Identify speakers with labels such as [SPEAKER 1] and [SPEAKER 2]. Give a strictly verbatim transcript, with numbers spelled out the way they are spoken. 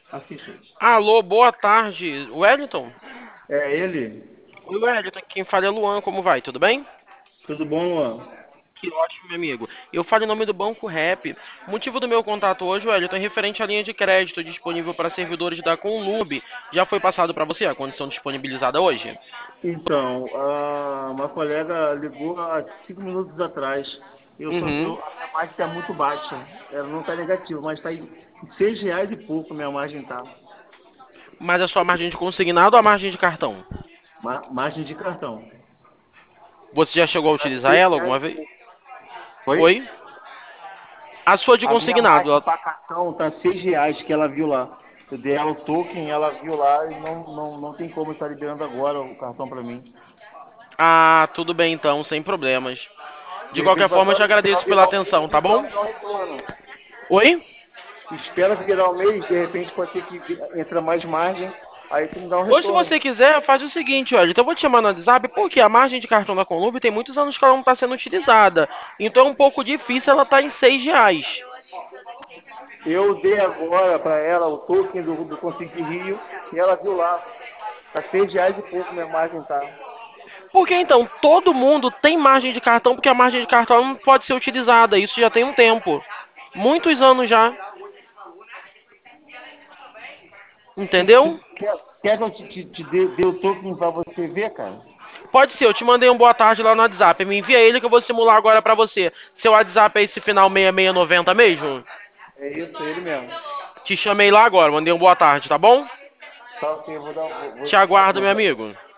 [SPEAKER 1] Assista.
[SPEAKER 2] Alô, boa tarde, Wellington?
[SPEAKER 1] É ele?
[SPEAKER 2] Oi, Wellington, quem fala é Luan, como vai? Tudo bem?
[SPEAKER 1] Tudo bom, Luan?
[SPEAKER 2] Que ótimo, meu amigo. Eu falo em nome do Banco Rap. O motivo do meu contato hoje, Wellington, é referente à linha de crédito disponível para servidores da Conlub. Já foi passado para você a condição disponibilizada hoje?
[SPEAKER 1] Então, a- uma colega ligou há cinco minutos atrás. Eu tô,
[SPEAKER 2] Uhum.
[SPEAKER 1] eu, a minha margem está muito baixa. Ela não está negativa, mas está em seis reais e pouco minha margem tá.
[SPEAKER 2] Mas a sua margem de consignado ou a margem de cartão?
[SPEAKER 1] Ma- margem de cartão.
[SPEAKER 2] Você já chegou a
[SPEAKER 1] Está
[SPEAKER 2] utilizar
[SPEAKER 1] seis
[SPEAKER 2] ela
[SPEAKER 1] reais
[SPEAKER 2] alguma
[SPEAKER 1] e
[SPEAKER 2] vez?
[SPEAKER 1] pouco. Oi?
[SPEAKER 2] Oi? A sua de
[SPEAKER 1] A minha
[SPEAKER 2] consignado,
[SPEAKER 1] margem
[SPEAKER 2] ela-
[SPEAKER 1] para cartão tá seis reais que ela viu lá. Eu dei ela o token, ela viu lá e não, não, não tem como estar liberando agora o cartão para mim.
[SPEAKER 2] Ah, tudo bem então, sem problemas.
[SPEAKER 1] De
[SPEAKER 2] De
[SPEAKER 1] repente
[SPEAKER 2] qualquer
[SPEAKER 1] vai
[SPEAKER 2] forma, eu te
[SPEAKER 1] só esperar
[SPEAKER 2] agradeço pela
[SPEAKER 1] virar o mês
[SPEAKER 2] atenção,
[SPEAKER 1] e
[SPEAKER 2] tá bom?
[SPEAKER 1] não, não retorna.
[SPEAKER 2] Oi?
[SPEAKER 1] Espera virar o mês, de repente pode ser que vi- entra mais margem, aí tu me dá um
[SPEAKER 2] Ou se
[SPEAKER 1] retorno.
[SPEAKER 2] você quiser, faz o seguinte, olha, então eu vou te chamar no WhatsApp, porque a margem de cartão da Conlube tem muitos anos que ela não está sendo utilizada. Então é um pouco difícil ela estar em seis reais.
[SPEAKER 1] Eu dei agora para ela o token do, do Consigne Rio e ela viu lá. Tá seis reais e pouco minha margem tá.
[SPEAKER 2] Porque então, todo mundo tem margem de cartão, porque a margem de cartão não pode ser utilizada. Isso já tem um tempo. Muitos anos já.
[SPEAKER 1] Tu,
[SPEAKER 2] Entendeu?
[SPEAKER 1] tu quer, quer que eu te, te, te dê, dê o token para você ver, cara?
[SPEAKER 2] Pode ser, eu te mandei um boa tarde lá no WhatsApp. Me envia ele que eu vou simular agora pra você. Seu WhatsApp é esse final seis seis noventa mesmo?
[SPEAKER 1] É isso, é ele mesmo.
[SPEAKER 2] Te chamei lá agora, mandei um boa tarde, tá bom?
[SPEAKER 1] Tá ok, eu vou dar, vou, vou,
[SPEAKER 2] Te aguardo,
[SPEAKER 1] vou
[SPEAKER 2] meu
[SPEAKER 1] dar.
[SPEAKER 2] amigo.